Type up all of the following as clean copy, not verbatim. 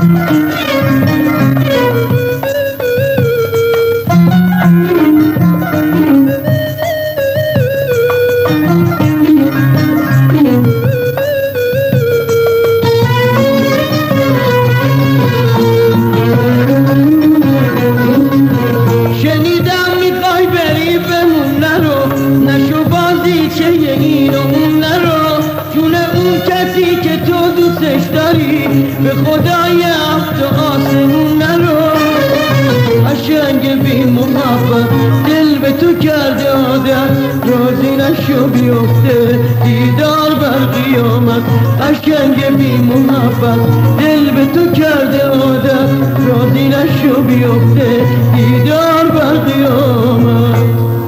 به خدای هفت آسمون نرو قشنگ بی محبت دل به تو کرده عادت راضی نشو بیفته دیدار بر قیامت قشنگ بی محبت دل به تو کرده عادت راضی نشو بیفته دیدار بر قیامت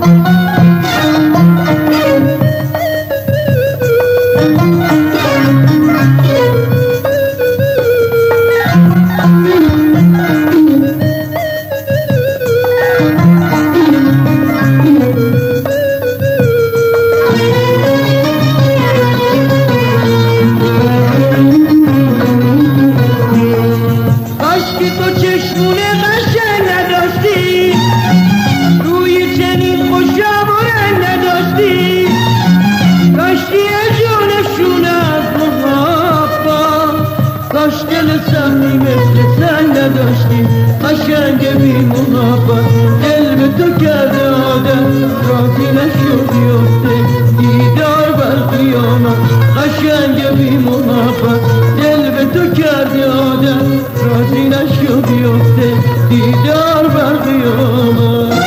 دل سختی مثل سنگ نداشتی قشنگ بی محبت دل به تو کرده عادت راضی نشو بیفته دیدار بر قیامت قشنگ بی محبت دل به تو کرده عادت راضی نشو بیفته دیدار بر قیامت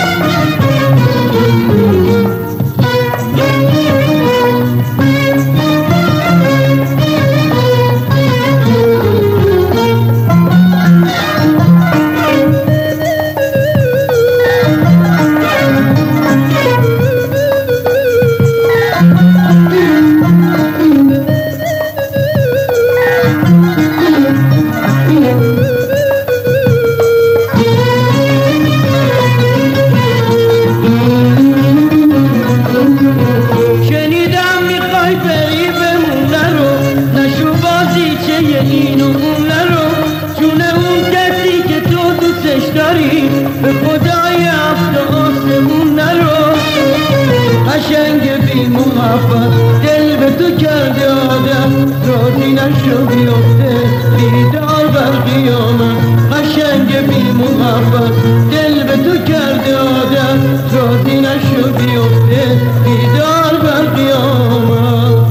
به خدای هفت آسمون نرو قشنگ بی محبت دل به تو کرده عادت راضی نشو بیفته دیدار بر قیامت قشنگ بی محبت دل به تو کرده عادت راضی نشو بیفته دیدار بر قیامت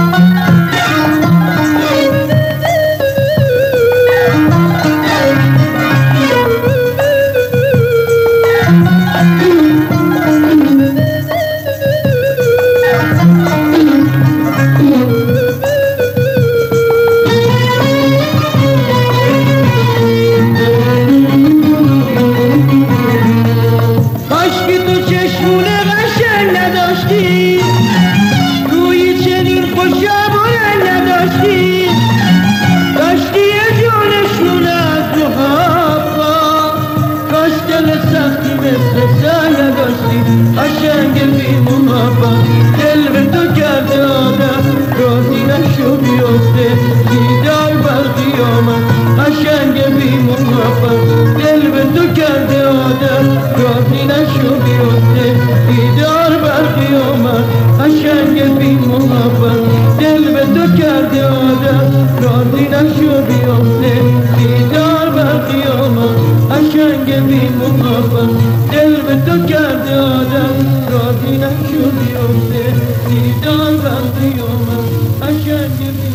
قشنگ بی محبت دل به تو کرده عادت راضی نشو بیفته دیدار بر قیامت قشنگ بی محبت دل به تو کرده عادت راضی نشو بیفته دیدار بر قیامت قشنگ بی محبت دل به تو کرده عادت راضی نشو بیفته دیدار بر قیامت قشنگ بی محبت دل به تو کرده عادت راضی نشو بیفته دیدار بر قیامت قشنگ